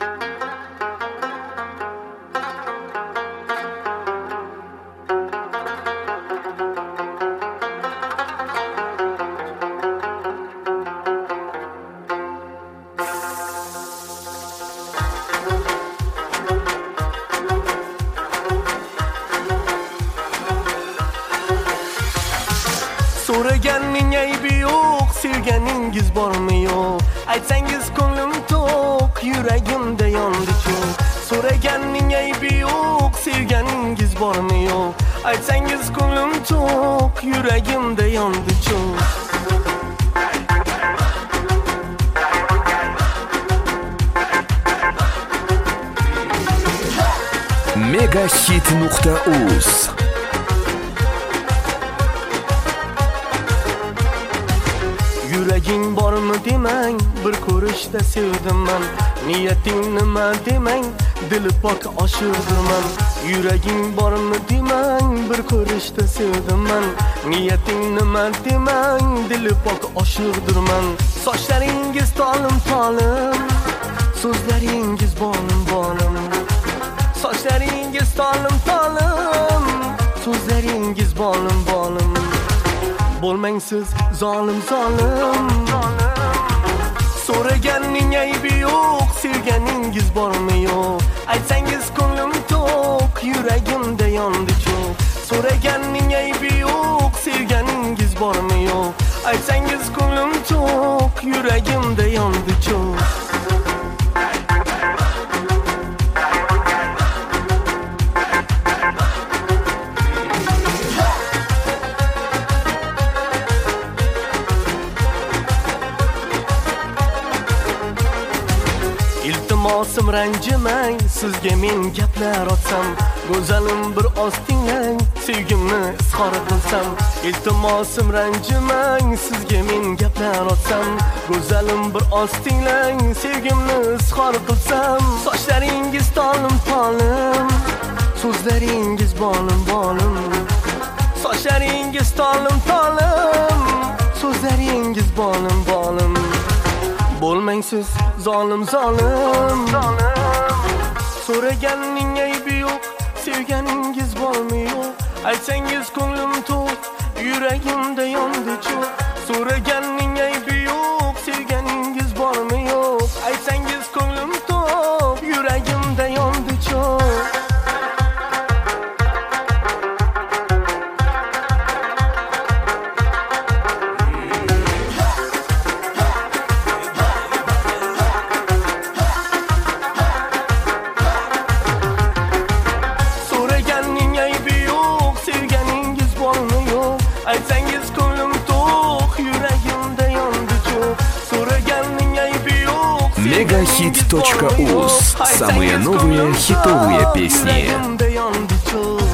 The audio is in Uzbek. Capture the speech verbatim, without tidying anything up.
So'raganning aybi yo'q, sevganingiz bormi yo'q? Aytsangiz ko'nglim to'q, yuragimda yondi-ku. So'raganning aybi yo'q, sevganingiz bormi yo'q? Aytsangiz ko'nglim to'q, yuragimda yondi-ku. megahit nuqta uz Yuraging bormi demang, bir ko'rishda sevdim men. Niyating nima demang, dil pok oshirdirman. Yuraging bormi demang, bir ko'rishda sevdim men. Niyating nima demang, dil pok oshirdirman. Sochlaringiz tolim tolim, so'zlaringiz bonim bonim. Sochlaringiz tolim tolim, so'zlaringiz bonim bonim. Bo'lmang siz zolim zolim. So'raganning aybi yo'q, sevganingiz bormi yo'q? Aytsangiz ko'nglim to'q, yuragimda yondi-ku. So'raganning aybi yo'q, sevganingiz bormi yo'q? Aytsangiz ko'nglim to'q, yuragimda yondi-ku. Iltimosim ranjimang, sizga men gaplar otsam. Go'zalim bir oz tinglang, sevgimni izhor qilsam. Iltimosim ranjimang, sizga men gaplar otsam. Go'zalim bir oz tinglang, sevgimni izhor qilsam. Sochlaringiz tolim tolim, so'zlaringiz bonim bonim. Sochlaringiz tolim tolim, so'zlaringiz bonim bonim. Bo'lmang siz zolim zolim. So'raganning aybi yo'q, sevganingiz bormi yo'q? Aytsangiz ko'nglim to'q, yuragimda yondi-ku. So'raganning aybi yo'q, sevganingiz bormi yo'q? Aytsangiz ko'nglim to'q, yuragimda yondi-ku. Aytsangiz ko'nglim to'q, yuragimda yondi-ku. So'raganning aybi yo'q, megahit точка уз. Самые новые хитовые песни.